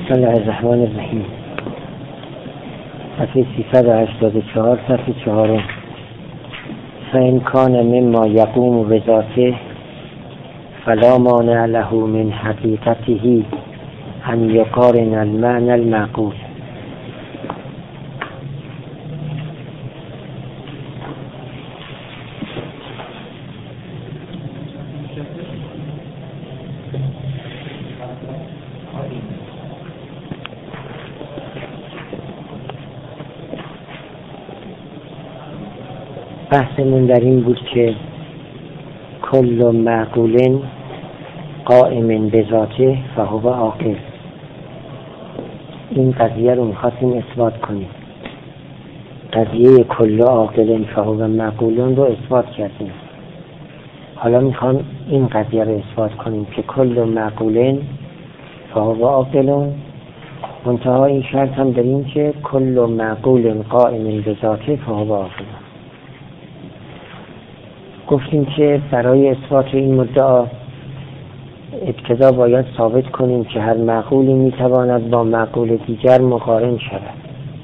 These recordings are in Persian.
بسم الله الرحمن الرحیم. صفحه 384 صفحه 4. فإن كان مما يقوم بذاته فلا مانع له من حقيقته أن يقارن المعنى المعقول. بحثمون در این بود که کل معقول قائم بذاته فهو عاقل. این قضیه رو می‌خواستیم اثبات کنیم. قضیه کل عاقل فهو معقول رو اثبات کردیم. حالا میخوام این قضیه رو اثبات کنیم که کل معقول فهو عاقل. منتها این شرط هم داریم که کل معقول قائم بذاته فهو عاقل. گفتیم که برای اثبات این مدعا ابتدا باید ثابت کنیم که هر معقولی میتواند با معقول دیگر مقارن شود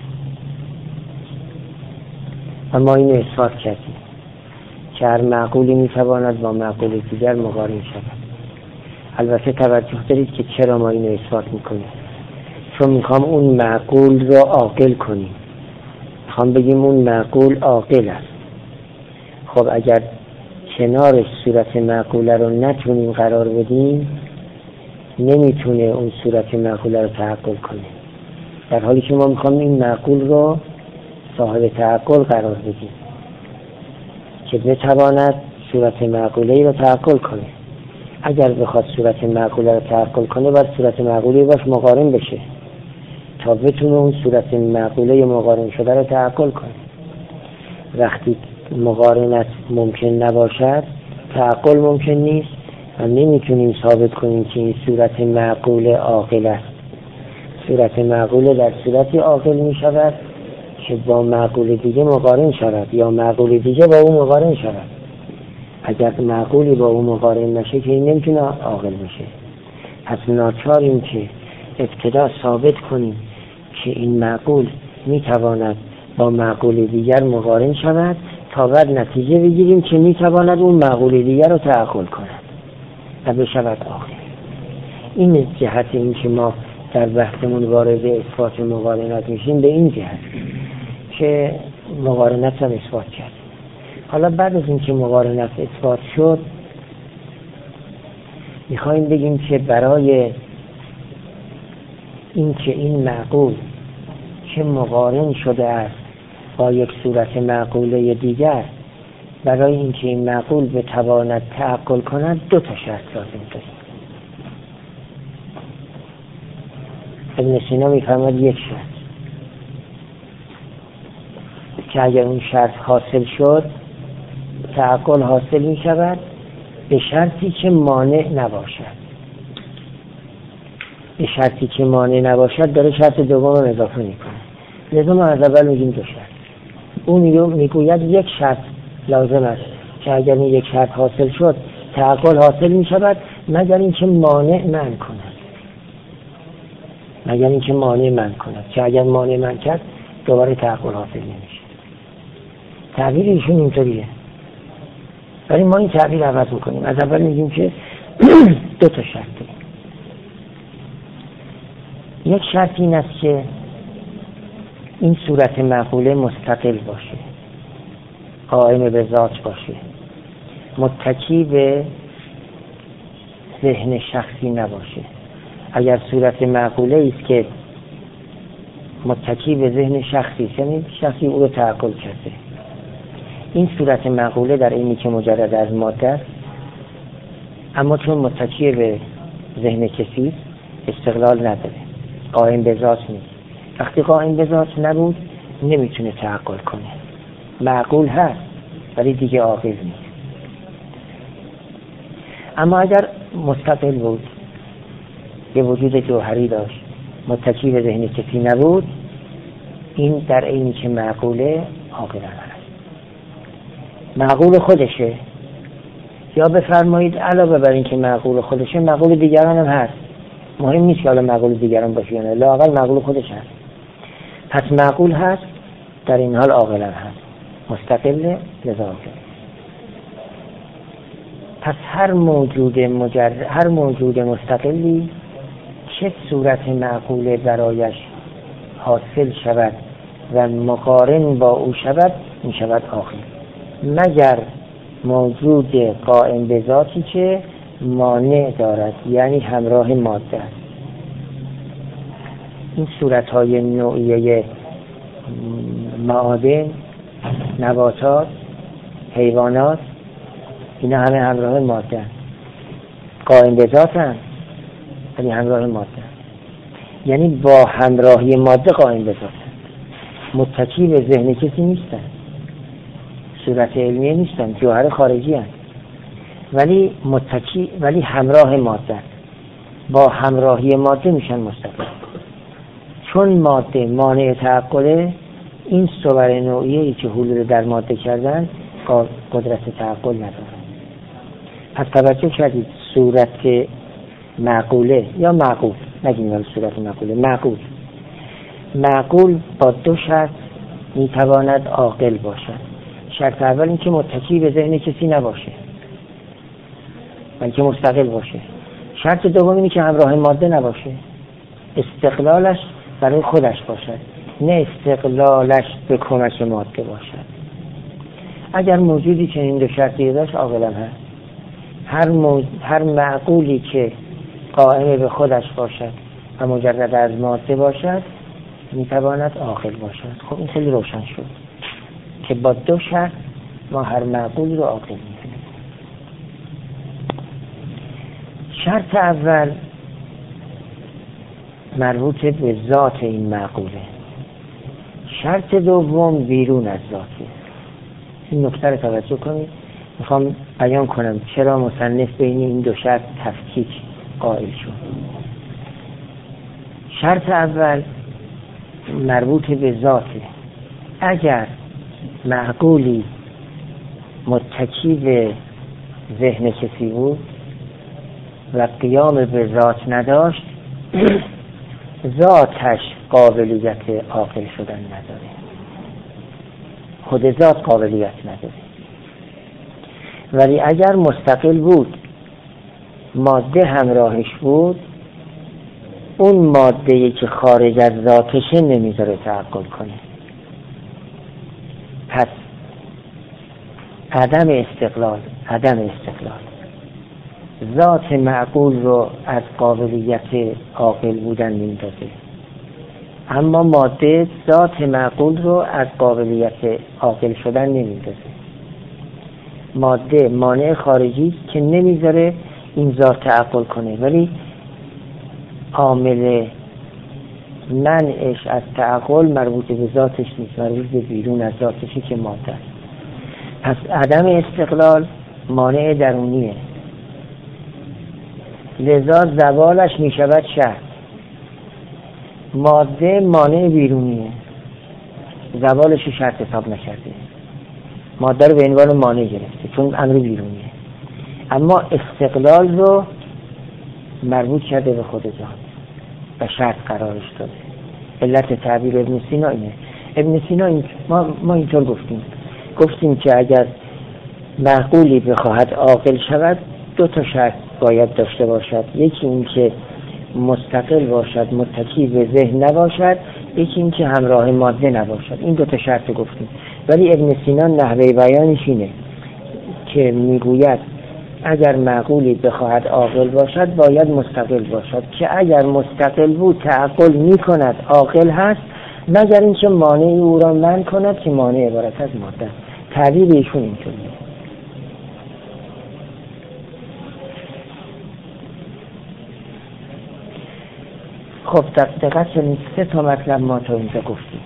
و ما اینو اثبات کردیم که هر معقولی میتواند با معقول دیگر مقارن شود. البته توجه دارید که چرا ما اینو اثبات میکنیم، چون میخوام اون معقول رو عاقل کنیم. میخوام بگیم اون معقول عاقل است. خب اگر کنارش صورت معقوله رو نتونیم قرار بدیم نمیتونه اون صورت معقوله رو تعقل کنه، در حالی که ما میخوام این معقول رو صاحب تعقل قرار بدیم که بتواند صورت معقوله رو تعقل کنه. اگر بخواد صورت معقوله رو تعقل کنه باید صورت معقوله باش مقارن بشه تا بتونه اون صورت معقوله مقارن شده رو تعقل کنه. وقتی مقارنت ممکن نباشد تعقل ممکن نیست و نمیتونیم ثابت کنیم که این صورت معقول عاقل است. صورت معقول در صورتی عاقل می شود که با معقول دیگه مقارن شود یا معقول دیگه با اون مقارن شود. اگر معقولی با اون مقارن نشه که این نمیتونه عاقل بشه. پس ناچاریم که ابتدا ثابت کنیم که این معقول میتواند با معقول دیگر مقارن شود تا بعد نتیجه بگیریم که میتواند اون معقول دیگر رو تعقل کند و بشود عاقل. این جهت این که ما در بحثمون وارد اثبات مقارنت میشیم به این جهت که مقارنت هم اثبات کرد. حالا بعد از این که مقارنت اثبات شد میخوایم بگیم که برای این که این معقول که مقارن شده است با یک صورت معقوله دیگر، برای اینکه این معقول بتواند تعقل کند دو تا شرط لازم داریم. ابن سینا میفرماد یک شرط که اگر اون شرط حاصل شد تعقل حاصل می شود به شرطی که مانع نباشد. به شرطی که مانع نباشد داره شرط دوم رو اضافه میکنه. لازم از اول میگیم دو شرط. اون میگوید یک شرط لازم است که اگر این یک شرط حاصل شد تعقل حاصل می شود مگر اینکه مانع منع کند. مگر اینکه مانع منع کند که اگر مانع منع کرد دوباره تعقل حاصل نمیشه. تعبیر ایشون اینطوریه، ولی ما این تعبیر عوض میکنیم. از اول میگیم که دو تا شرط داریم. یک شرط این است که این صورت معقوله مستقل باشه، قائم به ذات باشه، متکی به ذهن شخصی نباشه. اگر صورت معقوله است که متکی به ذهن شخصی است، یعنی شخصی او رو تعقل کرده، این صورت معقوله در اینی که مجرد از ماده است اما چون متکی به ذهن کسی استقلال نداره، قائم به ذات نیست. وقتی قائم به ذات نبود نمیتونه تعقل کنه. معقول هست ولی دیگه عاقل نیست. اما اگر مستقل بود، یه وجود جوهری داشت، متکی به ذهن کسی نبود، این در اینی که معقوله عاقلانه است. معقول خودشه، یا بفرمایید علاوه بر این که معقول خودشه معقول دیگران هم هست. مهم نیست که حالا معقول دیگران باشه یا نه، لااقل معقول خودش هست. پس معقول هست، در این حال عاقل هست، مستقل لذاته. پس هر موجود مستقلی چه صورت معقول برایش حاصل شود و مقارن با او شود، می شود عاقل، مگر موجود قائم به ذاتی که مانع دارد، یعنی همراه ماده است. این صورت‌های نوعیه معادن، نباتات، حیوانات، اینا همه همراه ماده است. قائم به ذات هم یعنی همراه ماده است، یعنی با همراهی ماده قائم به ذات است. متکی به ذهن کسی نیستن، صورت علمیه نیستن، جوهر خارجی هست، ولی همراه ماده است. با همراهی ماده میشن مستقل. چون ماده مانع تعقله، این صور نوعیه‌ای که حلول در ماده کردن قدرت تعقل ندارن. پس توجه کردید صورت معقوله یا معقول، نگیم صورت معقوله، معقول با دو شرط میتواند عاقل باشد. شرط اول این که متکی به ذهن کسی نباشه بلکه مستقل باشه. شرط دوم اینه که همراه ماده نباشه، استقلالش برای خودش باشد، نه استقلالش به کمک ماده باشد. اگر موجودی چنین دو شرطی داشت عاقل هست. هر معقولی که قائم به خودش باشد و مجرد از ماده باشد میتواند عاقل باشد. خب این خیلی روشن شد که با دو شرط ما هر معقول رو عاقل میکنیم. شرط اول مربوط به ذات این معقوله، شرط دوم بیرون از ذاته. این نکته رو توجه کنید. میخوام بیان کنم چرا مصنف بین این دو شرط تفکیک قائل شد. شرط اول مربوط به ذاته. اگر معقولی متکی به ذهن کسی بود و قیام به ذات نداشت، ذاتش قابلیت عاقل شدن نداره، خود ذات قابلیت نداره. ولی اگر مستقل بود، ماده همراهش بود، اون ماده‌ای که خارج از ذاتشه نمیذاره تعقل کنه. پس عدم استقلال ذات معقول رو از قابلیت عاقل بودن میندازه، اما ماده ذات معقول رو از قابلیت عاقل شدن نمیندازه. ماده مانع خارجی که نمیذاره این ذات تعقل کنه، ولی عامل منعش از تعقل مربوط به ذاتش نیست، مربوط به بیرون از ذاتشی که ماده است. پس عدم استقلال مانع درونیه، لذا زوالش می شود شرط. ماده مانع بیرونیه، زوالش شرط حساب نکرده، ماده رو به عنوان مانع گرفته چون امر بیرونیه. اما استقلال رو مربوط کرده به خود ذات و شرط قرارش داده. علت تعبیر ابن سینا اینه. ابن سینا ما اینطور گفتیم که اگر معقولی بخواهد عاقل شود دو تا شرط باید داشته باشد. یکی این که مستقل باشد، متکی به ذهن نباشد، یکی این که همراه ماده نباشد. این دو تا شرط گفتیم. ولی ابن سینا نحوه بیانش اینه که میگوید اگر معقولی بخواهد عاقل باشد باید مستقل باشد، که اگر مستقل بود تعقل میکند عاقل هست، مگر اینکه مانع او را منع کند که مانع عبارت از ماده. تعبیر ایشون اینطوریه. خب دقت کنید 3 تا مطلب ما تا اینجا گفتیم.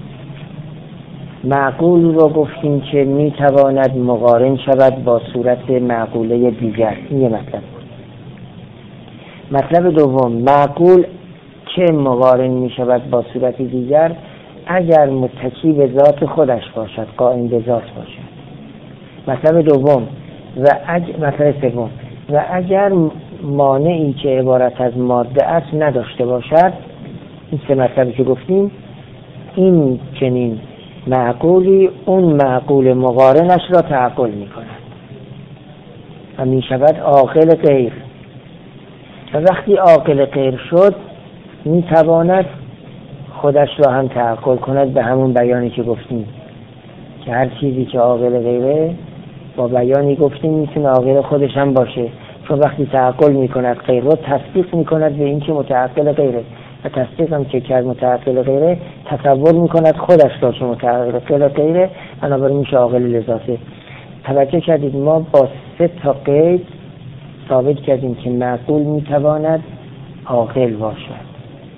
معقول رو گفتیم که میتواند مقارن شود با صورت معقوله دیگر. این یه مطلب بود. مطلب دوم، معقول که مقارن میشود با صورت دیگر اگر متکی به ذات خودش باشد، قائم به ذات باشد. مطلب دوم مطلب سوم، و اگر مانعی که عبارت از ماده است نداشته باشد. این سه مطلبی که گفتیم، این چنین معقولی اون معقول مقارنش را تعقل می کند و می شود عاقل غیر. و وقتی عاقل غیر شد می تواند خودش را هم تعقل کند به همون بیانی که گفتیم که هر چیزی که عاقل غیره با بیانی گفتیم میتونه عاقل خودش هم باشه، چون وقتی تعقل می کند غیر را تصدیق می کند به این که متعقل غیره و تصدیق هم که کرد متعقل غیره تصور می کند خودش را که متعقل غیره، بنابراین میشه عاقل لذاته. توجه کردید ما با 3 تا قید ثابت کردیم که معقول می تواند عاقل باشد.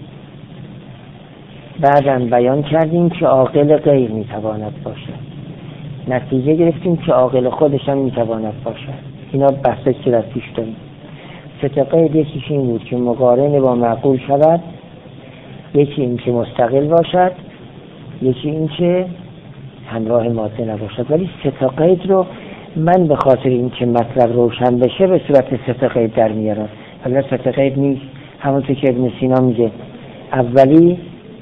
بعداً بیان کردیم که عاقل غیر می تواند باشد. نتیجه گرفتیم که عاقل خودش هم می تواند باشد. اینا بحثی که در پیش داریم. 3 تا قید یکیش این بود که مقارن با معقول شود، یکی این که مستقل باشد، یکی این که همراه ماده نباشد. ولی 3 تا قید رو من به خاطر این که مطلب روشن بشه به صورت 3 تا قید در میارم. ولی 3 تا قید نیست. همونطور که ابن سینا میگه اولی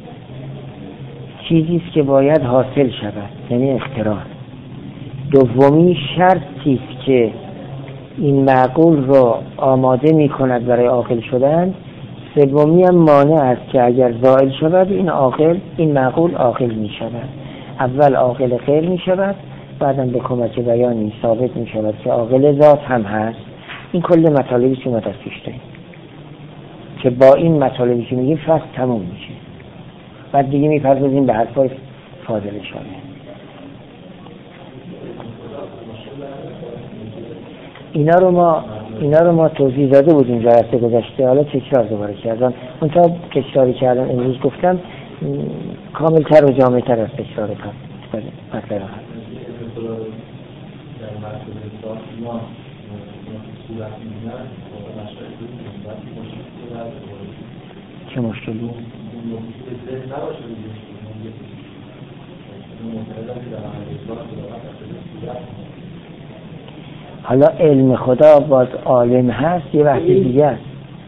چیزی است که باید حاصل شود، یعنی اختراع. دومی شرطی است که این معقول رو آماده می کند برای عاقل شدن. سومی هم مانع است که اگر زائل شود این معقول عاقل می شود. اول عاقل غیر می شود، بعدم به کمک بیانی ثابت می شود که عاقل ذات هم هست. این کل مطالبی که ما در پیش داریم که با این مطالبی که میگیم فصل تموم میشه. بعد دیگه میپردازیم به حرفای فاضل شامل. اینا رو ما توضیح داده بودیم جلسه گذشته، حالا تکرار دوباره کردم. اون تا تکراری کردم امروز گفتم کاملتر و جامعتر از تکرار مطلب هست. چه مشکلی؟ حالا علم خدا باز عالم هست یه وقت دیگه است.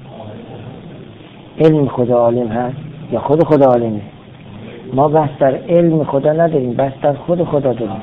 علم خدا عالم هست یا خود خدا عالمه؟ ما بحث در علم خدا نداریم، بحث در خود خدا داریم.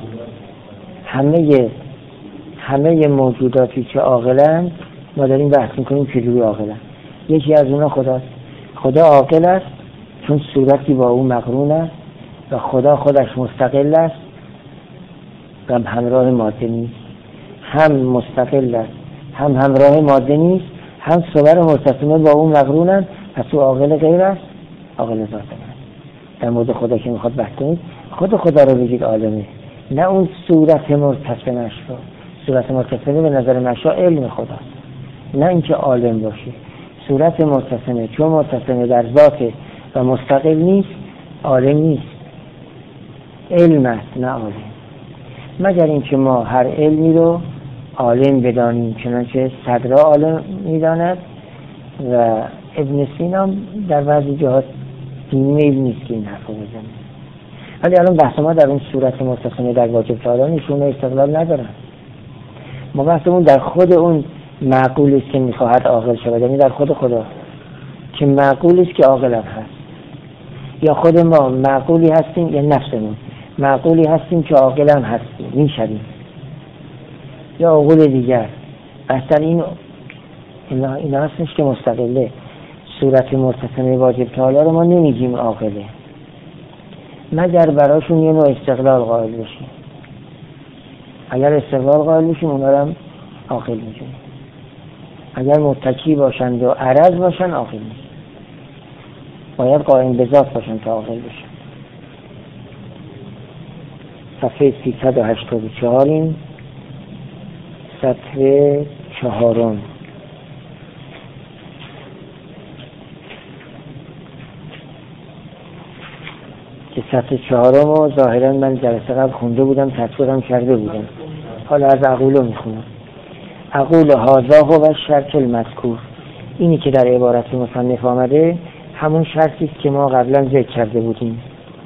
همه موجوداتی که عاقلند ما داریم بحث میکنیم چجوری عاقلند. یکی از اونا خداست. خدا عاقل است چون صورتی با او مقرون است و خدا خودش مستقل است و همراه ماده نیست. هم مستقل است، هم همراه ماده نیست، هم صور متصمه با او مقرونند. پس او عاقل غیر است، عاقل ذات است. در مورد خدا که میخواد بحث کنید، خود خدا رو بگید عالمه، نه اون صورت متصمش رو. صورت متصمه به نظر مشا علم خداست، نه اینکه عالم باشه. صورت متصمه چون متصمه در ذات و مستقل نیست، عالم نیست، علم است نه عالم. مگر اینکه ما هر علمی رو عالم بدانیم، چنانچه صدر عالم میداند و ابن سینا در بعضی جهات میل نیست که این حرف رو بزنه. ولی الان بحث ما در اون صورت متصمه در واجب تعالی ایشون استقلال ندارن. ما بحثمون در خود اون معقولی است که میخواهد عاقل شود، یعنی در خود خدا که معقولی است که عاقل هست. یا خود ما معقولی هستیم، یا نفسمون معقولی هستیم که عاقل هم هستیم میشویم، یا عقول دیگر. اصلا اینا هستش که مستقله. صورت متصمه واجب تعالی رو ما نمیگیم عاقله مگر براشون یه نوع استقلال قائل بشیم. اگر استقلال قائل بشیم اونا رو هم عاقل میگیم. اگر متکی باشند و عرض باشند عاقل نیست. باید قائم به ذات باشند تا عاقل بشن. صفحه 384 این صفحه 4 که صفحه 4 رو ظاهرا من جلسه قبل خونده بودم، تطبیقم کرده بودم، حالا از عقولو میخونم. عقول هذا و شرط المذکور، اینی که در عبارت مصنف آمده همون شرطی است که ما قبلا ذکر کرده بودیم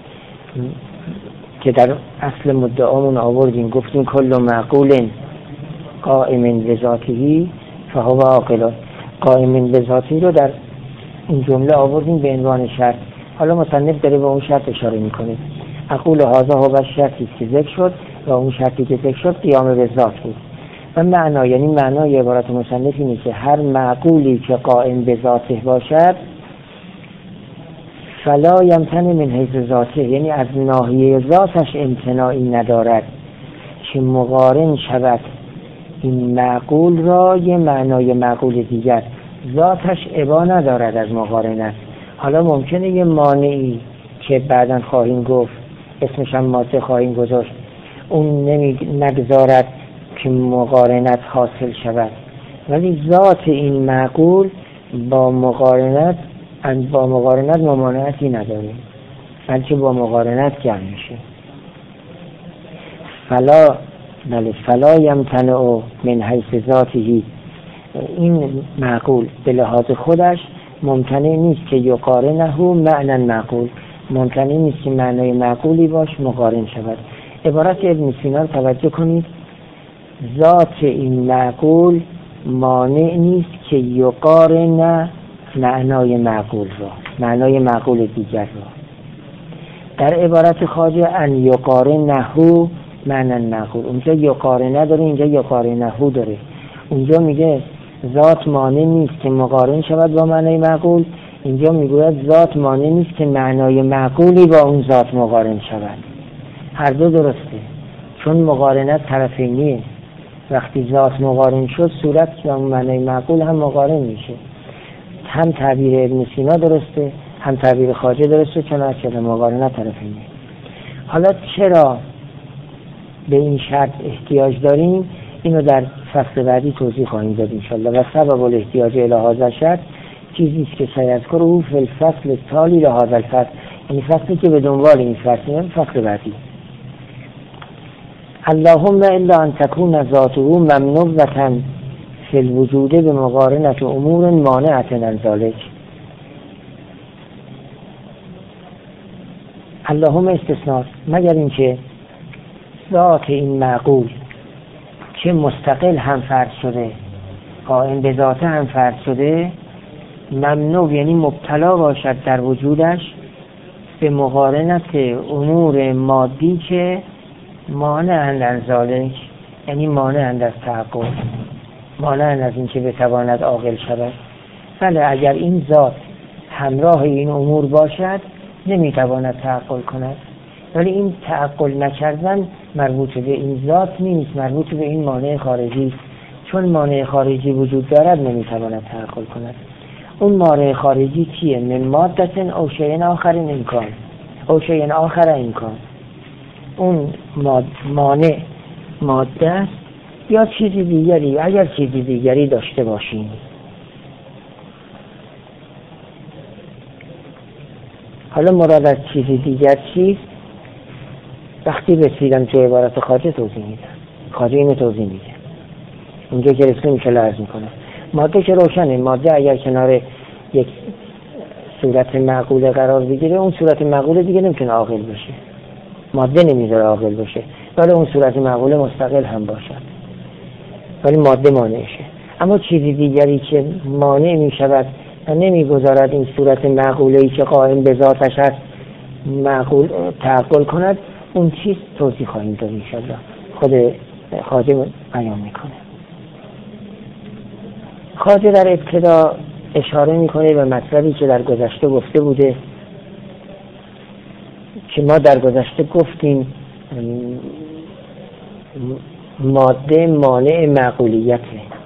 که در اصل مدعامون آوردیم، گفتیم کل معقول قائم بذاته فهو عاقل. قائم به ذاتی رو در این جمله آوردیم به عنوان شرط. حالا مصنف داره به اون شرط اشاره میکنه. اقول هذا هو شرطی که ذکر شد و اون شرطی که ذکر شد قیام به ذات بود. و معنا، یعنی معنای عبارت مصنف اینه که هر معقولی که قائم به ذاته باشد فلا یمتنع من حیث ذاته، یعنی از ناحیه ذاتش امتناعی ندارد که مقارن شود این معقول را یه معنای معقول دیگر. ذاتش ابا ندارد از مقارنت. حالا ممکنه یه مانعی که بعداً خواهیم گفت، اسمش هم ماده خواهیم گذاشت، اون نگذارد که مقارنت حاصل شود، ولی ذات این معقول با مقارنت ممانعتی نداره، بلکه با مقارنت جمع میشه. فلا یمتنع من حیث ذاته، این معقول به لحاظ خودش ممتنع نیست که یقارنه معنی معقول، ممتنع نیست که معنای معقولی باش مقارن شود. عبارت ابن سینا رو توجه کنید، ذات این معقول مانع نیست که یقارن معنای معقول را، معنای معقول دیگر را. در عبارت خواجه ان یقارنه معنی معقول، اونجا یقارنه داره، اینجا یقارنه داره. اونجا میگه ذات مانع نیست که مقارن شود با معنای معقول، اینجا میگوید ذات مانع نیست که معنای معقولی با اون ذات مقارن شود. هر دو درسته، چون مقارنت طرفینیه. وقتی ذات مقارن شد صورت که اون معنای معقول هم مقارن میشه. هم تعبیر ابن سینا درسته، هم تعبیر خواجه درسته، چون اصلا مقارنت طرفینیه. حالا چرا به این شرط احتیاج داریم؟ اینو در فصل بعدی توضیح خواهیم داد انشالله. و سبب الاحتیاج الی هذا الشرط چیزی است که سیذکره فی الفصل التالی لهذا الفصل، یعنی فصلی که به دنبال این فصل بعدی. اللهم الا ان تكون ذاته ممنوعة فی الوجود بمقارنة امور مانعة عن ذلك. اللهم استثناء، مگر اینکه ذات این معقول که مستقل هم فرض شده، قائم به ذاته هم فرض شده، ممنوع یعنی مبتلا باشد در وجودش به مقارنت امور مادی که مانعند از ذالک، یعنی مانعند از تعقل، مانعند از این که بتواند عاقل شود. بله اگر این ذات همراه این امور باشد نمیتواند تعقل کند، ولی این تعقل نکردن مربوط به این ذات نیست، مربوط به این مانع خارجی. چون مانع خارجی وجود دارد نمیتواند تعقل کند. اون مانع خارجی چیه؟ من مادتن او شیء آخر امکان او شیء آخر امکان. اون مانع ماده است یا چیزی دیگری، اگر چیزی دیگری داشته باشیم. حالا مراد از چیزی دیگر چیست؟ وقتی رسیدم تو عبارت خواجه توضیح میدم. خواجه اینو توضیح میده. اونجا که رسیدم میشه لرز میکنه. ماده که روشنه، ماده اگر کنار یک صورت معقول قرار بگیره، اون صورت معقول دیگه نمیتونه عاقل بشه. ماده نمیذاره عاقل بشه، ولی اون صورت معقول مستقل هم باشد، ولی ماده مانعشه. اما چیزی دیگری که مانع میشود و نمیگذارد این صورت معقوله‌ای که قائم به ذاتش است معقول تعقل کند، اون چیز توضیح خواهیم داد انشاءالله. خود خواجه بیان میکنه. خواجه در ابتدا اشاره میکنه به مطلبی که در گذشته گفته بوده، که ما در گذشته گفتیم ماده مانع معقولیته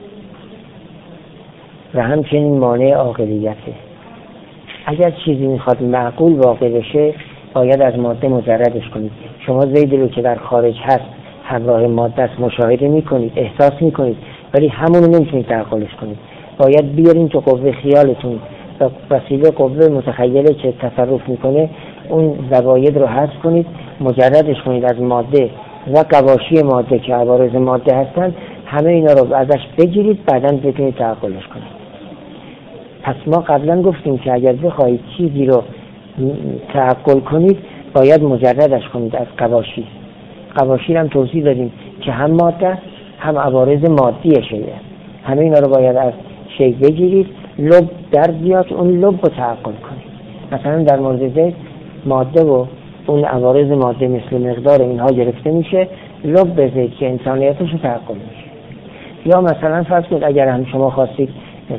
و همچنین مانع عاقلیته. اگر چیزی میخواد معقول واقع بشه باید از ماده مجردش کنید. شما زیدی رو که در خارج هست همراه ماده است مشاهده میکنید، احساس میکنید، ولی همونو نمیتونید تعقلش کنید. باید بیارین تو قوه خیالتون و وسیله قوه متخیله که تصرف میکنه اون زواید رو حذف کنید، مجردش کنید از ماده و قواشی ماده که عوارض ماده هستن، همه اینا رو ازش بگیرید، بعداً بتونید تعقلش کنید. پس ما قبلا گفتیم که اگر بخواید چیزی رو تعقل کنید باید مجردش کنید از قواشی. قواشی هم توضیح دادیم که هم ماده هم عوارض مادی شیء، همه اینا رو باید از شی بگیرید، لب در بیاد، اون لب رو تعقل کنید. مثلا در مورد زید ماده و اون عوارض ماده مثل مقدار اینها گرفته میشه، لب به زید که انسانیتش رو تعقل میشه. یا مثلا فرض کنید اگر هم شما خواستید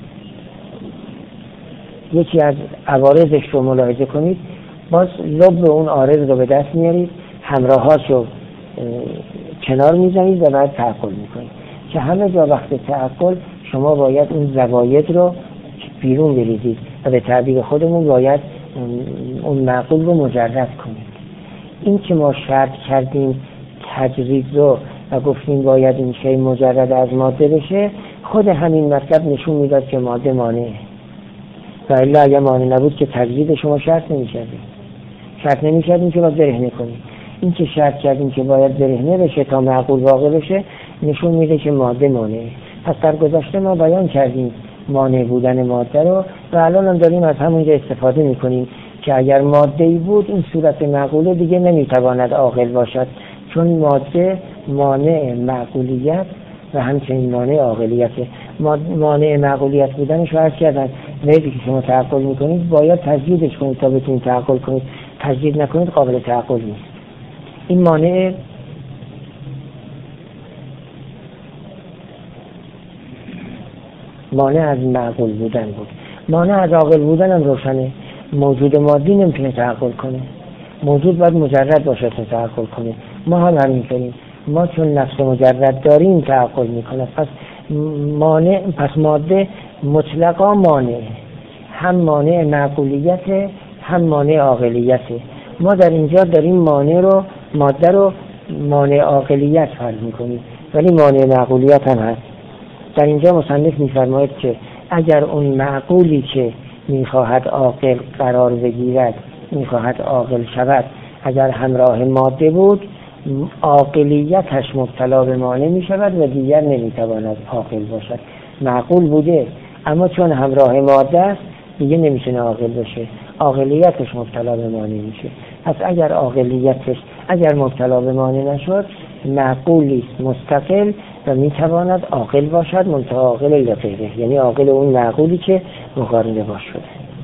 یکی از عوارضش رو ملاحظه کنید، باز لب اون عارض رو به دست میارید، همراهاش رو کنار میزنید و بعد تعقل میکنید. که همه جا وقت تعقل شما باید اون زواید رو بیرون بریزید و به تعبیر خودمون باید اون معقول رو مجرد کنید. این که ما شرط کردیم تجرید رو و گفتیم باید این شی مجرد از ماده بشه، خود همین مطلب نشون میداد که ماده مانعه. و الا اگر مانع نبود که تجرید شما شرط نمی‌کردیم که باید برهنه کنیم. این که شرط کردیم که باید برهنه بشه تا معقول واقع بشه نشون میده که ماده مانعه. پس در گذشته ما بیان کردیم مانع بودن ماده رو و الان هم داریم از همونجا استفاده میکنیم که اگر ماده‌ای بود این صورت معقوله دیگه نمیتواند عاقل باشد، چون ماده مانع معقولیت و همچنین مانع عاقلیته. مانع معقولیت بودنش رو عرض کردن، وقتی که شما تعقل میکنید باید تجدیدش کنید تا بتونید تعقل کنید، تجدید نکنید قابل تعقل نیست. این مانع از معقول بودن بود. مانع از عاقل بودن هم روشنه. موجود مادی نمیتونه تعقل کنه، موجود باید مجرد باشه تا تعقل کنه. ما هم همینطوریم، ما چون نفس مجرد داریم تعقل میکنه. پس ماده مطلقا مانع، هم مانع معقولیت هم مانع عاقلیته. ما در اینجا داریم ماده رو مانع عاقلیت فرض میکنیم، ولی مانع معقولیت هم هست. در اینجا مصنف میفرماید که اگر اون معقولی که میخواهد عاقل قرار بگیرد، میخواهد عاقل شود، اگر همراه ماده بود عاقلیتش مبتلا به مانع میشود و دیگر نمیتواند عاقل باشد. معقول بوده اما چون همراه ماده است دیگه نمیتونه عاقل بشه، عاقلیتش مبتلا به مانع میشه. پس اگر مبتلا به مانع نشد معقولی مستقل و میتواند عاقل باشد، منتها عاقل لغیره، یعنی عاقل اون معقولی که مقارنه باش شده.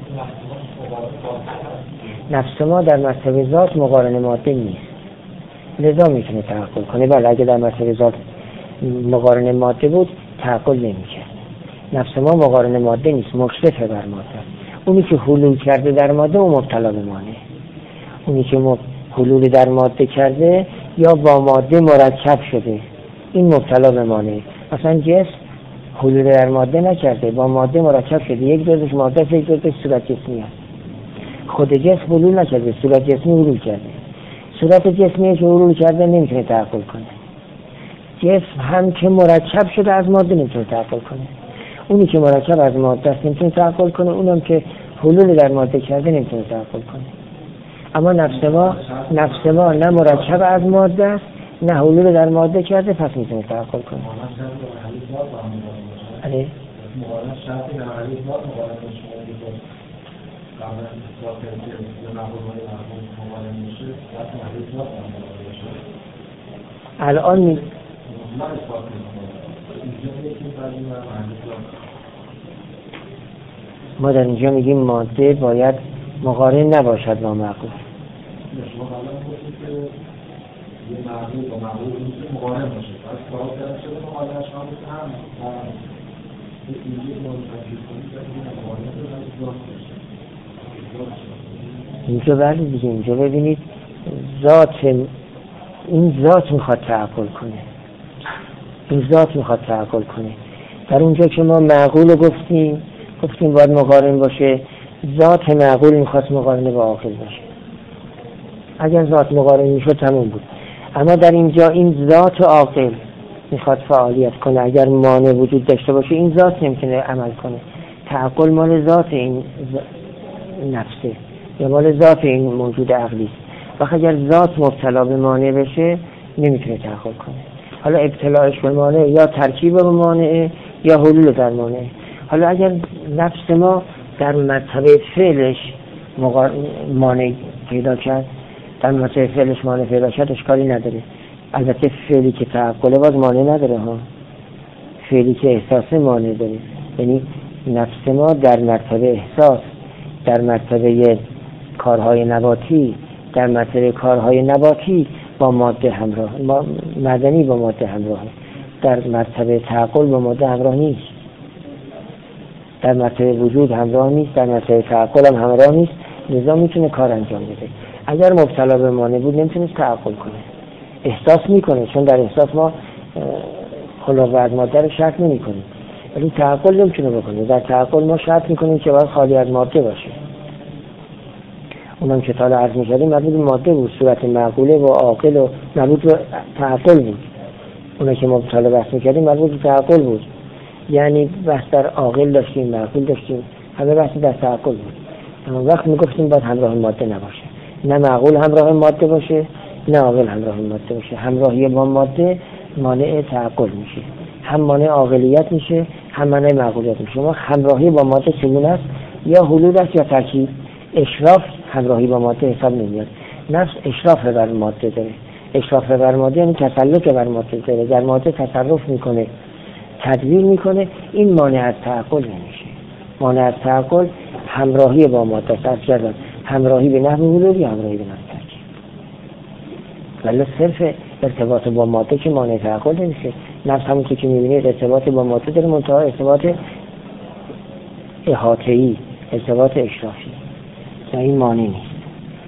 نفس ما در مرتبه ذات مقارنه ماده نیست، لذا میتونه تعقل کنه. بله اگه در مرتبه ذات مقارنه ماده بود تعقل نمیکرد. نفس ما مقارنه ماده نیست، مشرف بر ماده. اونی که حلول کرده در ماده و مبتلا به مانع، اونی که حلول در ماده کرده یا با ماده مرکب شده این مبتلا به مانع. مثلا جسم حلول در ماده نکرده، با ماده مرکب شده، یک جزش ماده است یک جزش صورت جسمی است. خود جسم حلول نکرده، صورت جسمی حلول کرده. صورت جسمی که حلول کرده نمیتونه تعقل کنه. جسم هم که مرکب شده از ماده نمیتونه تعقل کنه. اونی که مرکب از ماده است نمیتونه تعقل کنه، اونم که حلول در ماده کرده نمیتونه تعقل کنه. اما نفس ما نه مرکب از ماده است نه حلول در ماده کرده، پس میتونه تعقل کنه. آره الان ما در اینجا میگیم ماده باید مقارن نباشد با معقول. اینجا بله دیگه، اینجا ببینید این ذات میخواد تعقل کنه. در اونجا که ما معقول رو گفتیم باید مقارن باشه، ذات معقول میخواد مقارنه با عاقل باشه. اگر ذات مقارن میشد تموم بود. اما در اینجا این ذات عاقل میخواد فعالیت کنه، اگر مانع وجود داشته باشه این ذات نمیتونه عمل کنه. تعقل مال ذات این نفسه یا مال ذات این موجود عقلی است. و اگر ذات مبتلا به مانع بشه نمیتونه تعقل کنه. حالا ابتلاش به مانع یا ترکیب به مانع یا حلول در مانع. حالا اگر نفس ما در مرتبه فعلش مانع پیدا کرد، در مرتبه فعلش مانع پیدا کرد اشکالی نداره. البته فعلی که تعقله باز مانع نداره ها، فعلی که احساس مانع داره. یعنی نفس ما در مرتبه احساس، در مرتبه کارهای نباتی، در مرتبه کارهای نباتی با ماده همراه، معدنی با ماده همراه، در مرتبه تعقل با ماده همراه نیست، در مرتبه وجود همراه نیست، در مرتبه تعقل هم همراه نیست، لذا میتونه کار انجام بده. اگر مبتلا به مانع بود نمیتونه تعقل کنه. احساس میکنه، چون در احساس ما خلق و از ماده رو شرط نمی کنیم، ولی تعقل نمیتونه بکنه. در تعقل ما شرط میکنیم که باید خالی از ماده باشه. اونم که تا الان عرض می‌کردیم مربوط به ماده بود، صورت معقوله و عاقل و مربوط به تعقل بود. اونم که ما تا الان بحث می‌کردیم مربوط به تعقل بود، یعنی بحث در عاقل داشتیم، معقول داشتیم، همه بحث در تعقل بود. اما وقت میگفتیم باید همراه ماده نباشه، نه معقول همراه ماده باشه نه عاقل همراه ماده باشه. همراهی با ماده مانع تعقل میشه، هم مانع عاقلیت میشه، هم مانع معقولیت میشه. شما همراهی با ماده چگونه است؟ یا حلول است یا ترکیب. اشراف همراهی با ماده حساب نمیاد. نفس اشراف بر ماده داره. اشراف بر ماده یعنی تسلط بر ماده داره، در ماده تصرف میکنه، تدبیر میکنه. این مانع از تعقل نمیشه. مانع از تعقل همراهی با ماده است، همراهی به نحو حلولی، همراهی به نحو ترکیب. ولی صرف ارتباط با ماده که مانع تعقل نمیشه. نفس همون که میبینید ارتباط با ماده داره، منتها ارتباط احاطه‌ای، ارتباط اشرافی، این مانع نیست.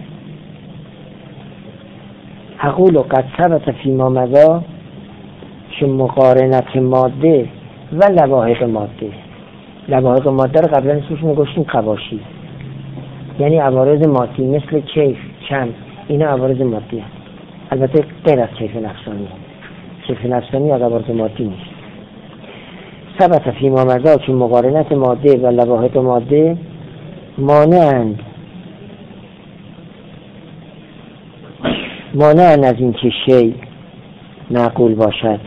اقول قد ثبت فیما مضی که مقارنت ماده و لواحق ماده. لواحق ماده رو قبلا اسمشون گفتیم قواشی، یعنی عوارض مادی مثل کیف، چند، اینا عوارض مادی هست. البته غیر از کیف نفسانی. کیف نفسانی از عوارض مادی نیست. ثبت فیما مضی که مقارنت ماده و لواحق ماده مانعند از این که شیء معقول باشد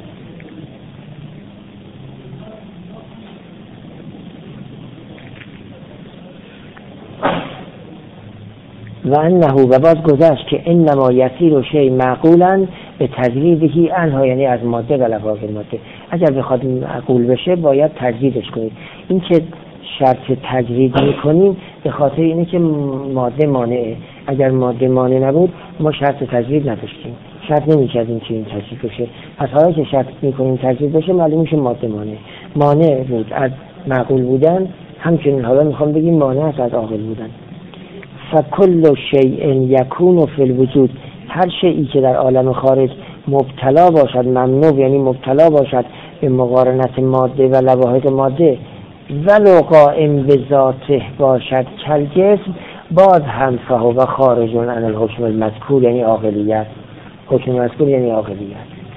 و انه و باز گذشت که انما یسیر و شیء معقولا به تجریدهی انها، یعنی از ماده و لواحق ماده. اگر بخواد معقول بشه باید تجریدش کنید. این که شرط تجرید میکنیم به خاطر اینه که ماده مانعه. اگر ماده مانع نبود ما شرط تجرید نداشتیم، شرط نمیکردیم که این تجرید بشه. پس حالا که شرط میکنیم تجرید بشه معلوم میشه ماده مانع بود از معقول بودن. همچنین حالا میخوام بگیم مانع است از عاقل بودن. فکل شیء یکون فی الوجود، هر شیئی که در عالم خارج مبتلا باشد، ممنوع یعنی مبتلا باشد به مقارنت ماده و لواحق ماده، ولو قائم به ذاته باشد کالجسم، باز هم فهو خارج عن الحکم المذکور، یعنی عاقلیت. حکم مذکور یعنی عاقلیت.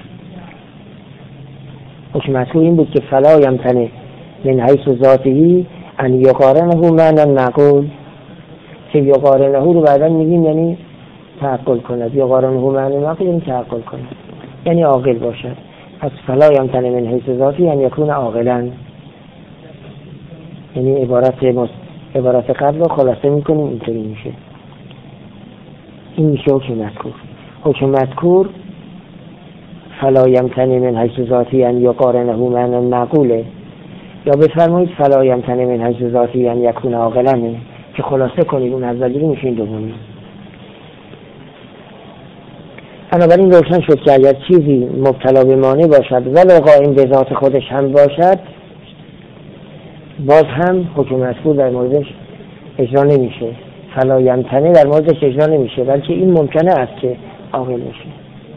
حکم مذکور این بود که فلا یمتنع من حیث ذاته ان یقارنه معنی معقول، که یقارنه رو بعدا میگیم یعنی تعقل کند. یقارنه معنی معقول یعنی تعقل کند، یعنی عاقل باشد. پس فلا یمتنع من حیث ذاته ان یکون عاقلا، یعنی عبارت قبل رو خلاصه میکنیم اینطوری میشه. این میشه حکم مذکور. حکم مذکور فلا یمتنع من حیث ذاته ان یقارنه معنی معقوله، یا بفرمایید فلا یمتنع من حیث ذاته ان یکون عاقلا، که خلاصه کنید اون اولی رو میشه این دومی. بنابراین روشن شد که اگر چیزی مبتلا به مانع باشد ولو قائم به ذات خودش هم باشد، باز هم حکم مذکور در موردش اجرا نمیشه. فلا یمتنع در موردش اجرا نمیشه، بلکه این ممکنه است که عاقل بشه.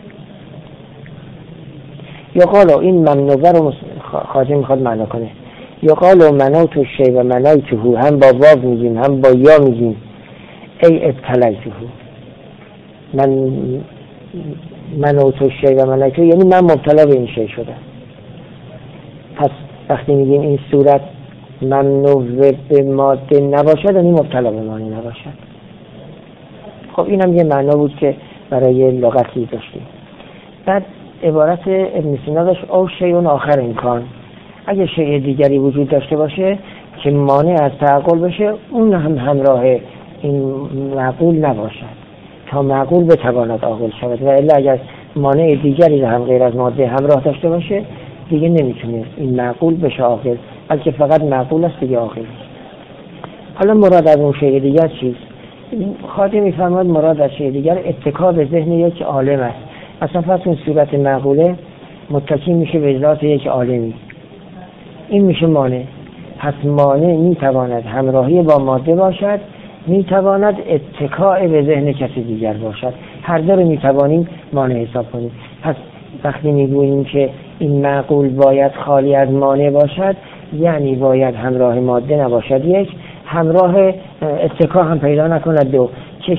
یا قالو این ممنوعه رو خواجه میخواد معنا کنه. یا قالو منوت الشیء و منیته، هم با واو میگیم هم با یا میگیم. ای ابتلیته، من منوت الشیء و منیته یعنی من مبتلا به این شیء شدم. پس وقتی میگیم این صورت ممنوع به ماده نباشد یعنی مبتلا به مانع نباشد. خب اینم یه معنا بود که برای لغتی داشتیم. بعد عبارت ابن سینا داشت او شیء آخر امکان، اگه شیء دیگری وجود داشته باشه که مانع از تعقل بشه، اون هم همراه این معقول نباشد تا معقول بتواند عاقل شود، و الا اگر مانع دیگری هم غیر از ماده همراه داشته باشه دیگه نمیتونه این معقول بشه عاقل. بلکه فقط معقول است دیگه عاقل. حالا مراد از اون شیء دیگر چیست؟ خواجه می‌فرماید مراد از شیء دیگر اتکا به ذهن یک عالم است. اصلا فرض کن صورت معقوله متکی میشه به ذات یک عالمی، این میشه مانع. پس مانع میتواند همراهی با ماده باشد، میتواند اتکاء به ذهن کسی دیگر باشد، هر دو رو میتوانیم مانع حساب کنیم. پس وقتی میگوییم که این معقول باید خالی از مانع باشد، یعنی باید همراه ماده نباشد، یک همراه اتکا هم پیدا نکند، دو که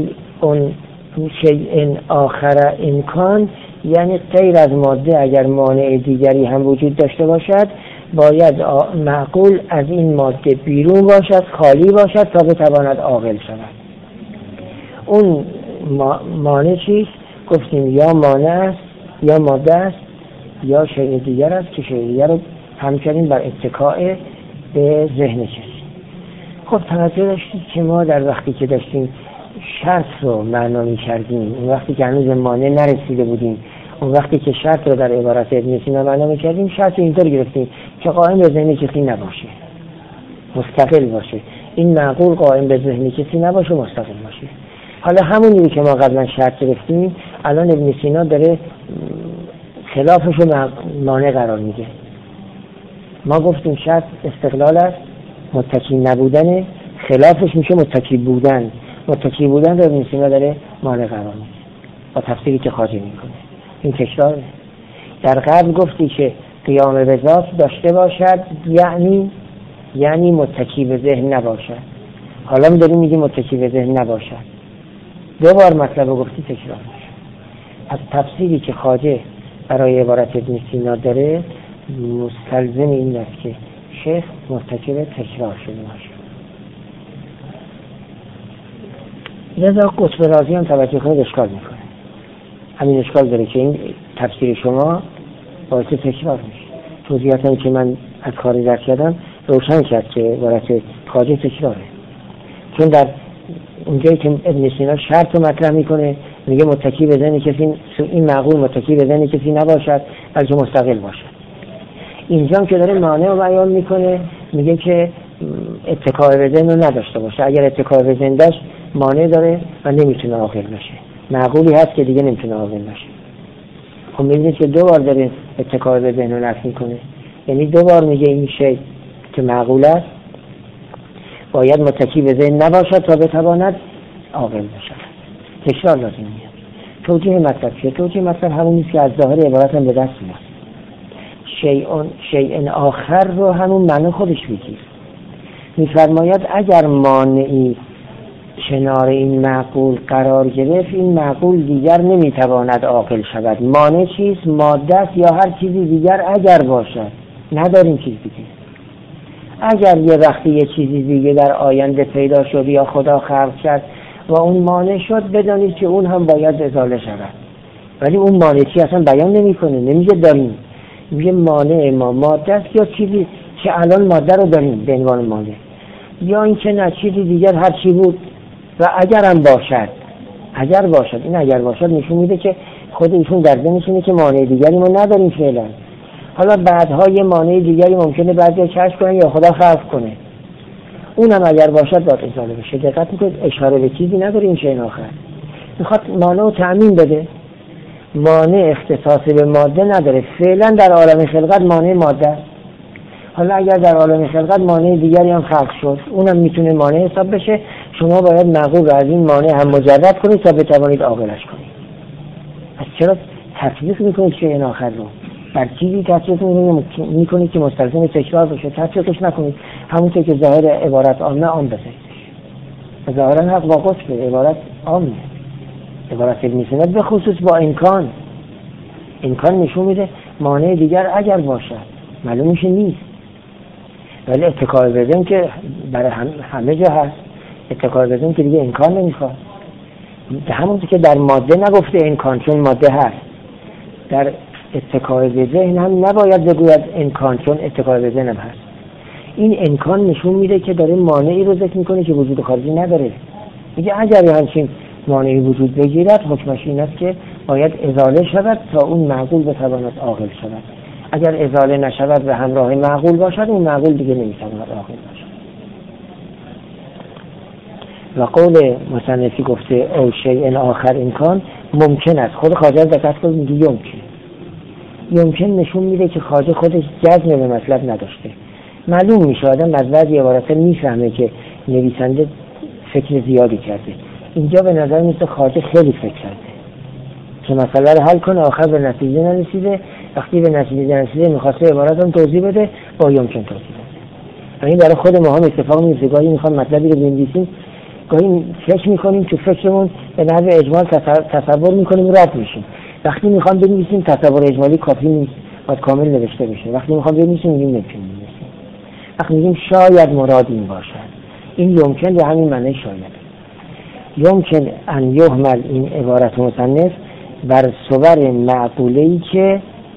شیء آخر امکان، یعنی غیر از ماده اگر مانع دیگری هم وجود داشته باشد باید معقول از این ماده بیرون باشد، خالی باشد تا بتواند عاقل شود. اون مانع چیست؟ گفتیم یا مانع است یا ماده است یا شیء دیگر است که شیء دیگر رو همچنین بر اتکاء به ذهن کسی. خب توجه داشتید که ما در وقتی که داشتیم شرط رو معنا می‌کردیم، اون وقتی که هنوز مانع نرسیده بودیم، اون وقتی که شرط رو در عبارت ابن سینا معنا می‌کردیم، شرط اینطور گرفتیم که قائم به ذهن کسی نباشه، مستقل باشه. این معقول قائم به ذهن کسی نباشه، مستقل باشه. حالا همونی که ما قبلا شرط گرفتیم الان ابن سینا داره خلافش رو مانع قرار میده. ما گفتیم شرط استقلال است، متکی نبودن، خلافش میشه متکی بودن. متکی بودن رو ابن سینا داره مانع قرار میده با تفسیری که خواجه میکنه. این تکراره. در قبل گفتی که قیام به ذات داشته باشد یعنی متکی به ذهن نباشد. حالا هم داریم میگیم متکی به ذهن نباشد. دو بار مطلب رو گفتی، تکرار میشه. از تفسیری که خواجه برای عبارت ابن سینا داره مستلزم این است که شیخ مرتکب تکرار شده باشه. لذا قطب رازی هم توجه کنید اشکال میکنه. همین اشکال داره که این تفسیر شما باعث تکرار میشه. توضیحاتی که من از کاری درک کردم روشن کرد که عبارت خواجه تکراره. چون در اونجایی که ابن سینا شرط رو مطرح میکنه میگه متکی به ذهن کسی، این معقول متکی به ذهن کسی نباشد بلکه مستقل باشد. اینجا هم که داره مانع رو بیان میکنه میگه که اتکای به ذهن رو نداشته باشه. اگر اتکای به ذهن داشت مانع داره و نمیتونه عاقل بشه. معقولی هست که دیگه نمیتونه عاقل بشه. خب میبینید که دو بار داره اتکای به ذهن رو نفی میکنه. یعنی دو بار میگه این شی که معقول است باید متکی به ذهن نباشد تا بتواند عاقل بشود. تکرار لازم میاد. توجیه مطلب چیه؟ توجیه مطلب همون نیست که از ظاهر عبارت هم به دست میاد. شیء آخر رو همون معنی خودش بگیر. میفرماید اگر مانعی کنار این معقول قرار گرفت، این معقول دیگر نمیتواند عاقل شود. مانع چیست؟ ماده است یا هر چیزی دیگر اگر باشد. نداریم چیز دیگه. اگر یه وقتی یه چیزی دیگه در آینده پیدا شد یا خدا خلق کرد و اون مانع شد، بدانید که اون هم باید ازاله شود. ولی اون مانع چی اصلا بیان نمیکنه، نمیگه داریم، میگه مانع ما ماده است یا چیزی که الان ماده رو داریم به عنوان مانع، یا اینکه نه چیزی دیگر هر چی بود و اگر هم باشد. اگر باشد، این اگر باشد نشون میده که خود ایشون در ذهنش اینه که مانع دیگری ما نداریم فعلا. حالا بعدها یه مانع دیگری ممکنه بعضی کشف کنن یا خدا خلق کنه، اونم اگر باشد باید ازاله بشه. دقت میکنید اشاره به چیزی نداره این شیء آخر. میخواد مانع رو تأمین بده. مانع اختصاص به ماده نداره. فعلا در عالم خلقت مانع ماده است. حالا اگر در عالم خلقت مانع دیگری هم خلق شد، اونم میتونه مانع حساب بشه. شما باید معقول رو از این مانع هم مجرد کنید تا بتوانید عاقلش کنید. پس چرا تطبیق میکنید شیء آخر رو؟ بر چیزی تطبیق میکنید که مستلزم تکرار بشه. تطبیقش نکنید. همونطور که ظاهر عبارت عامه عام بذارید. ظاهرا حق با قصد عبارت عامه. عبارت ابن سینا به خصوص با امکان نشون میده مانع دیگر اگر باشد. معلوم میشه نیست. ولی اتکای به ذهن که برای همه جا هست. اتکای به ذهن که دیگه امکان نمیخواد. همونطور که در ماده نگفته امکان چون ماده هست، در اتکای به ذهن هم نباید بگوید امکان چون اتکای به ذهن هم هست. این امکان نشون میده که داره مانعی رو ذکر میکنه که وجود خارجی نداره. میگه اگر همچین مانعی وجود بگیرد حکمش این است که باید ازاله شود تا اون معقول بتواند عاقل شود. اگر ازاله نشود و همراه معقول باشد، اون معقول دیگه نمیتواند عاقل باشد. و قول مصنفی گفته او شیء آخر امکان، ممکن است. خود خواجه دقت کنید میگه یمکن نشون میده که خواجه خودش جزم به مطلب نداشته. معلوم میشه آدم از بعضی عبارات میفهمه که نویسنده فکر زیادی کرده. اینجا به نظر میاد خواجه خیلی فکر کرده که مسئله رو حل کنه، آخر به نتیجه نرسیده. وقتی به نتیجه نرسیده میخواسته عبارات رو توضیح بده، با یمکن توضیح بده. و این برای خود ما هم اتفاق میفته. گاهی میخوام مطلبی رو بنویسیم، گاهی فکر میکنیم تو فکرمون به نحو اجمال تصور میکنیم رد میشیم. وقتی میخوام بنویسیم تصور اجمالی کافی نیست، باید کامل نوشته بشه. وقتی میخوام بنویسیم میگیم نمیتونیم بنویسیم. وقتی میگیم شاید مراد این باشد، این یمکن به همین معنی شاید. یمکن ان یحمل این عبارت مصنف بر صور معقوله‌ای که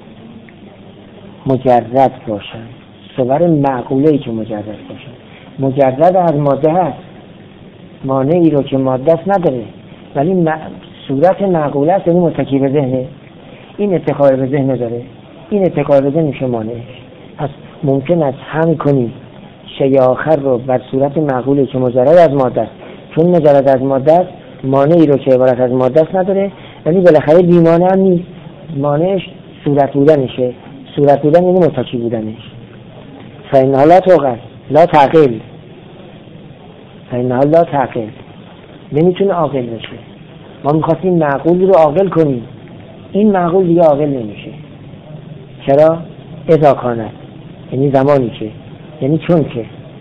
مجرد باشد. صور معقوله‌ای که مجرد باشد. مجرد از ماده هست، مانعی رو که ماده است نداره، ولی صورت معقوله است، یعنی متکی به ذهنه. این اتکای به ذهن داره، این اتکای به ذهن میشه مانعش. پس ممکن است هم کنی شیء آخر رو بر صورت معقوله که مجرد از ماده است. چون مجرد از ماده است، مانعی رو که عبارت از ماده است نداره، ولی بالاخره بیمانع هم نیست. مانعش صورت بودنشه. صورت بودن یعنی متکی بودنش. فإنها لا توقع لا تعقل، فإنها لا تعقل، نمیتونه عاقل بشه. ما میخواستیم معقول رو عاقل کنیم، این معقول دیگه عاقل نمیشه. چرا؟ اذا کانت، یعنی زمانی که، یعنی چون که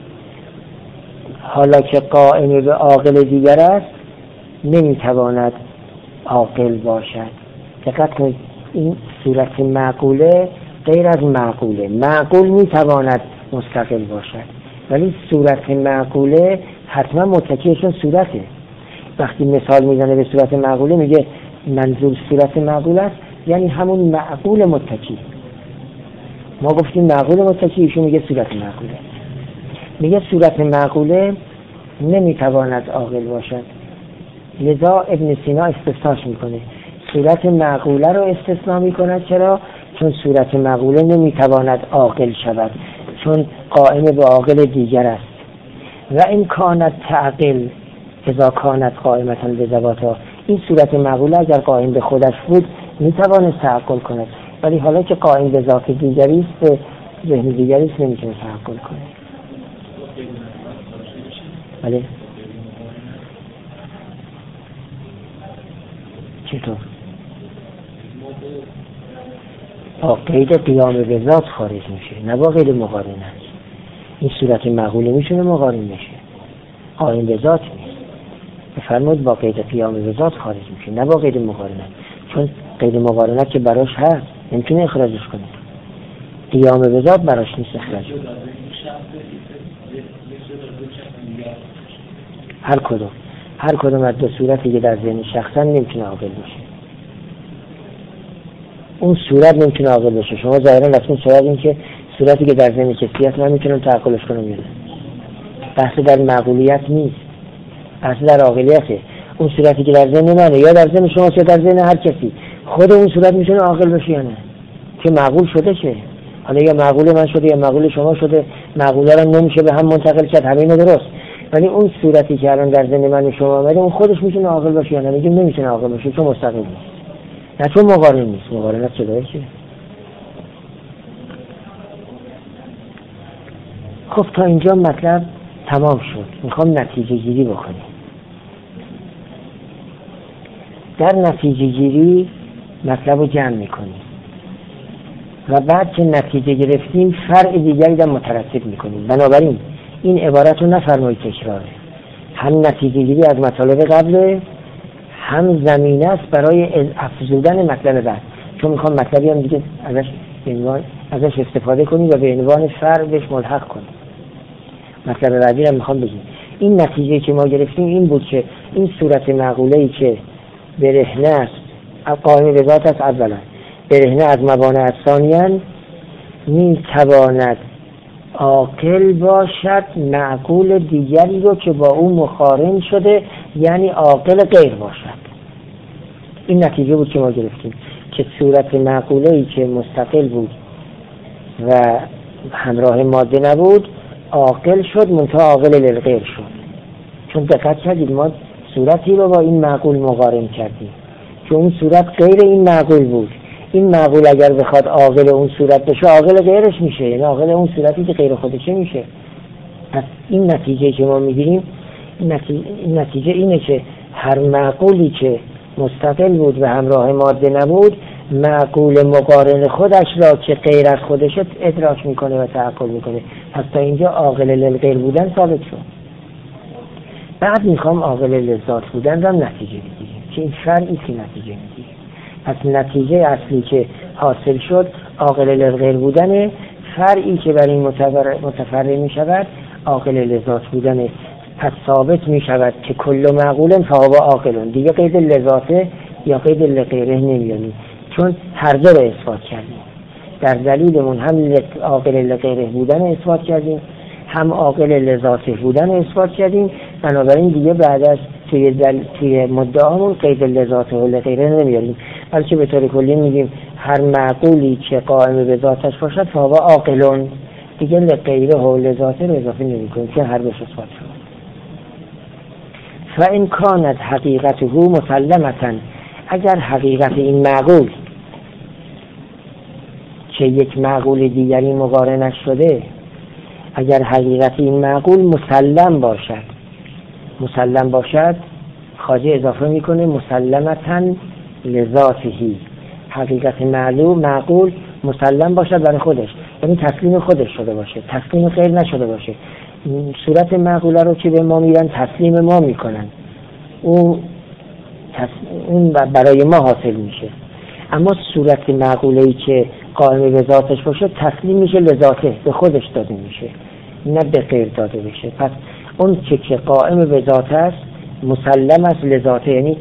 حالا که قائم به عاقل دیگر است نمیتواند عاقل باشد. دقت کنید، این صورت معقوله غیر از معقوله. معقول میتواند مستقل باشد، ولی صورت معقوله حتما متکیشون صورته. وقتی مثال میزنه به صورت معقوله میگه منظور صورت معقول است، یعنی همون معقول متکی. ما گفتیم معقول متکی، ایشون میگه صورت معقوله. میگه صورت معقوله نمیتواند عاقل باشد، لذا ابن سینا استثناش میکنه. صورت معقوله رو استثنا میکند. چرا؟ چون صورت معقوله نمیتواند عاقل شود، چون قائم به عاقل دیگر است. و این کانت تعقل اذا کانت قائمتا به ذواتها، این صورت معقوله اگر قائم به خودش بود میتواند تعقل کند، ولی حالا که قائم به ذات دیگری است، به ذهن دیگری است، نمیتونه تعقل کنه. بله چطور؟ با قید قیام به ذات خارج میشه، نه با قید مقارنت. این صورت معقوله میتونه مقارن بشه، قائم به ذات نیست. بفرمایید با قید قیام به ذات خارج میشه، نه با قید مقارنت. چون قید مقارنت که براش هست نمیتونه اخراجش کنه. قیام به ذات براش نیست اخراج. هر کدوم از دو صورتی که در ذهن شخصا نمیتونه عاقل بشه. اون صورت نمیتونه عاقل بشه. شما ظاهرا رفتین سراغ این که صورتی که در ذهن کسی هست من میتونم تعقلش کنم یا نه. بحث در معقولیت نیست، بحث در عاقلیته. اون صورتی که در ذهن منه یا در ذهن شما یا در ذهن هر کسی، خود اون صورت میتونه عاقل بشه یا نه؟ که معقول شده چه؟ حالا یا معقول من شده یا معقول شما شده، معقوله رو نمیشه به هم منتقل کرد، همه اینا درست. ولی اون صورتی که الان در ذهن من شما اومده اون خودش میتونه عاقل باشه یا نه؟ میگیم نمیتونه عاقل باشه چون مستقل نیست، نه چون مقارن نیست. مقارنت چه چه؟ خب تا اینجا مطلب تمام شد. میخوام نتیجه گیری بکنیم. در نتیجه گیری مطلب رو جمع میکنیم و بعد که نتیجه گرفتیم فرع دیگری در مترتب میکنیم. بنابراین این عبارت رو نفرمایید تکراره، هم نتیجه گیری از مطالب قبل، هم زمینه است برای افزودن مطلب بعد. چون میخوام مطلبی هم دیگه ازش استفاده کنیم و به عنوان فرع بهش ملحق کنیم. مطلب بعدی رو میخوام بگیم. این نتیجه که ما گرفتیم این بود که این صورت معقوله‌ای که برهنه است، قائم به ذات است اولا، برهنه از موانع ثانیاً، میتواند عاقل باشد معقول دیگری رو که با اون مقارن شده، یعنی عاقل غیر باشد. این نتیجه بود که ما گرفتیم که صورت معقوله‌ای که مستقل بود و همراه ماده نبود عاقل شد، منتها عاقل للغیر شد. چون دقت کردید ما صورتی رو با این معقول مقارن کردیم که اون صورت غیر این معقول بود. این معقول اگر بخواد عاقل اون صورت بشه عاقل غیرش میشه، یعنی عاقل اون صورتی که غیر خودشه میشه. پس این نتیجه که ما میگیریم این نتیجه اینه که هر معقولی که مستقل بود و همراه ماده نبود معقول مقارن خودش را که غیر از خودش ادراک میکنه و تعقل میکنه. پس تا اینجا عاقل للغیر بودن ثابت شد. بعد میخوام عاقل للذات بودن را نتیجه بگیریم که این فرعی که نتیجه میگیریم. پس نتیجه اصلی که حاصل شد عاقل للغیر بودن، فرعی که بر این متفرع میشود عاقل للذات بودن. پس ثابت میشود که کل معقول فهو عاقل. دیگه قید لذاته یا قید لغیره نمیاریم، چون هر دو رو اثبات کردیم. در دلیلمون هم عاقل لغیره بودن اثبات کردیم، هم عاقل لذاته بودن اثبات کردیم. بنابراین دیگه بعد از توی مدعامون قید لذاته و لغیره نمیاریم، بلکه به طور کلی میگیم هر معقولی که قائم به ذاتش باشد فهو عاقلون. دیگه لغیره و لذاته رو اضافه نمی‌کنیم که هر دوش اثبات شد. فإن كانت حقیقته مسلمة، اگر حقیقت این معقول که یک معقول دیگری مقارنش شده، اگر حقیقت این معقول مسلم باشد خواجه اضافه میکنه مسلمة لذاته. حقیقت معقول مسلم باشد برای خودش، یعنی تسلیم خودش شده باشه، تسلیم غیر نشده باشه. صورت معقوله رو که به ما میرن تسلیم ما میکنن، اون برای ما حاصل میشه. اما صورت معقوله‌ای که قائم به ذاتش باشه تسلیم میشه لذاته، به خودش داده میشه، نه به غیر داده بشه. پس اون که قائم به ذات است مسلم است لذاته، یعنی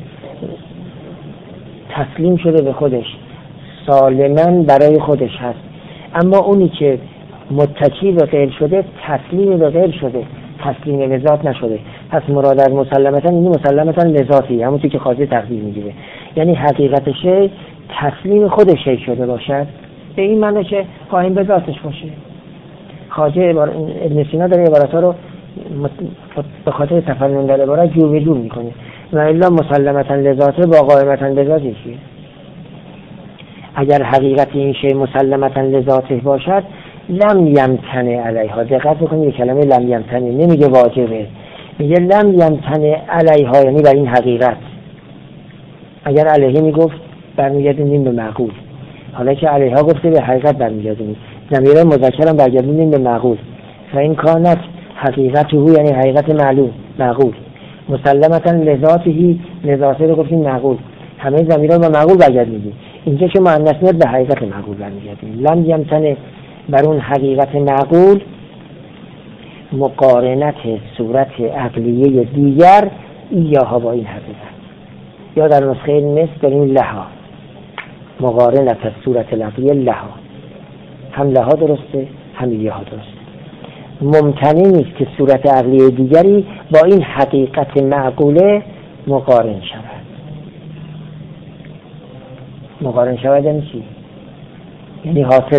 تسلیم شده به خودش، سالماً برای خودش هست. اما اونی که متکی به غیر شده تسلیم به غیر شده، تسلیم به ذات نشده. پس مراد از مسلمتاً یعنی مسلمتاً لذاتی، همونطور که خواجه تقدیر میگیره، یعنی حقیقت شی تسلیم خود شی شده باشد، به این معنی که قائم به ذاتش باشه. خواجه ابن سینا داره عبارت‌ها رو به خاطر تفنن در عبارت جور به جور میکنه. و الا مسلمتاً لذاته با قائمتاً لذاتی چیه؟ اگر حقیقت این شی مسلمتاً لذاته باشد لم یمتنع علیها. دقت بکنید کلمه لم یمتنع نمیگه واجبه، میگه لم یمتنع علیها، یعنی بر این حقیقت. اگر علیه میگفت برمیگردیم به معقول، حالا که علیها گفته به حقیقت برمیگردیم، ضمیر مذکر هم برگردیم به معقول. فإن کانت حقیقته یعنی حقیقت معقول مسلمتاً لذاته، لذاته رو گفتیم معقول، همه ضمیرها به معقول برگردیم. اینجا که مؤنث میاد به حقیقت معقول برمیگردیم. لم یمتنع بر اون حقیقت معقول مقارنت صورت عقلیه دیگر ایاها با این حقیقت، یا در نسخه مثل داریم لها، مقارنت صورت العقلیه لها، هم لها درسته هم ایاها درسته. ممتنع نیست که صورت عقلیه دیگری با این حقیقت معقوله مقارن شود. مقارن شود یعنی چی؟ یعنی حاصل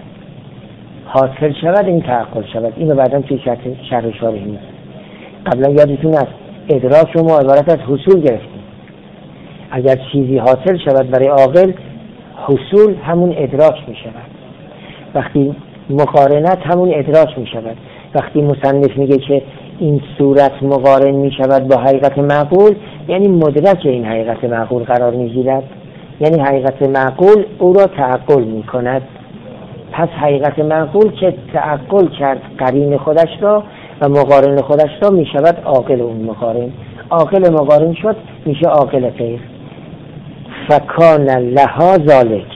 شود این تعقل شود. اینو بعداً توی شرح شارح میاد. قبلا یادتون است ادراک رو ما عبارت از حصول گرفتیم. اگر چیزی حاصل شود برای عاقل، حصول همون ادراک می شود. وقتی مقارنت همون ادراک می شود. وقتی مصنف میگه که این صورت مقارن می شود با حقیقت معقول، یعنی مدرک این حقیقت معقول قرار می گیرد، یعنی حقیقت معقول او را تعقل می کند. پس حقیقت معقول که تعقل کرد قرین خودش را و مقارن خودش را می شود عاقل اون مقارن. عاقل مقارن شد میشه عاقل غیر. فکان لها ذالک،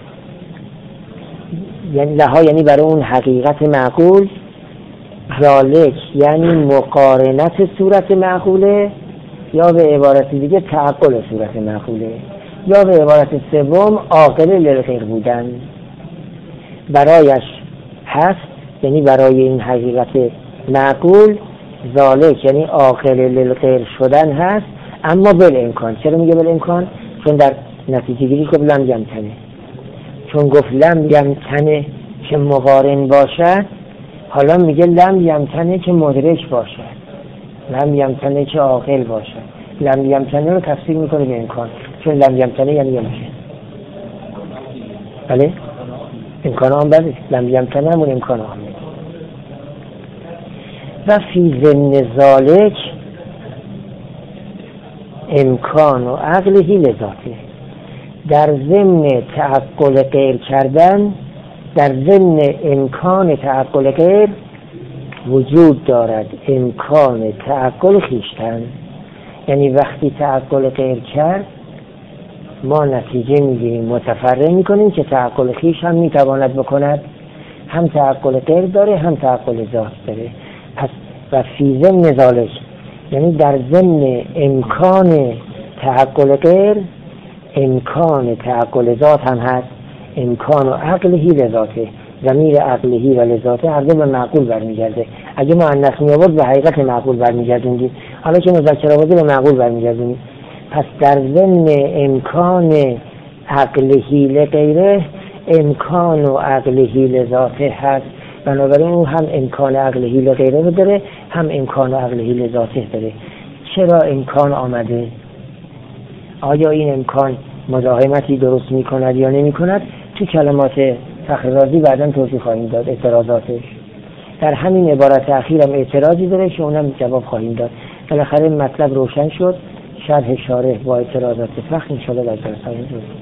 یعنی لها یعنی برای اون حقیقت معقول، ذالک یعنی مقارنت صورت معقوله، یا به عبارت دیگه تعقل صورت معقوله، یا به عبارت سوم عاقل للغیر بودن برایش هست، یعنی برای این حقیقت معقول ذالک یعنی عاقل للغیر شدن هست، اما بالامکان. چرا میگه بالامکان؟ چون در نتیجه گیری گفت لم یمتنع، چون گفت لم یمتنع که مقارن باشد، حالا میگه لم یمتنه که مدرک باشد، لم یمتنه که عاقل باشد. لم یمتنه رو تفسیر میکنه به امکان، چون لم یمتنه یعنی یمکن. بله امکان آن بله، لم یمتنه همون امکان آن. و فی ضمن ذالک امکان و عقلهی لذاته، در ضمن تعقل غیر کردن، در ضمن امکان تعقل غیر وجود دارد امکان تعقل خویشتن. یعنی وقتی تعقل غیر کرد ما نتیجه میگیریم، متفرع میکنیم که تعقل خویش هم میتواند بکند، هم تعقل غیر داره هم تعقل ذات داره. پس و فی ضمن ذالک یعنی در ضمن امکان تعقل غیر امکان تعقل ذات هم هست، امکان و عقلهی لذاته. ضمیر عقلهی و لذاته هر دو به معقول برمیگرده. اگه مؤنث می آورد به حقیقت معقول برمیگردوندید، حالا که مذکر آورده به معقول برمیگردونید. پس در ضمن امکان عقلهی لغیره امکان و عقلهی لذاته هست، بنابراین اون هم امکان عقلهی لغیره رو داره، هم امکان عقلهی لذاته داره. چرا امکان آمده؟ آیا این امکان مزاحمتی درست می کند یا نمی کند؟ تو کلمات فخررازی بعداً توضیح خواهیم داد اعتراضاتش. در همین عبارت اخیر هم اعتراضی داره که اونم جواب خواهیم داد. بالاخره مطلب روشن شد. شرح شارح با اعتراضات فخر انشاءالله در جلسه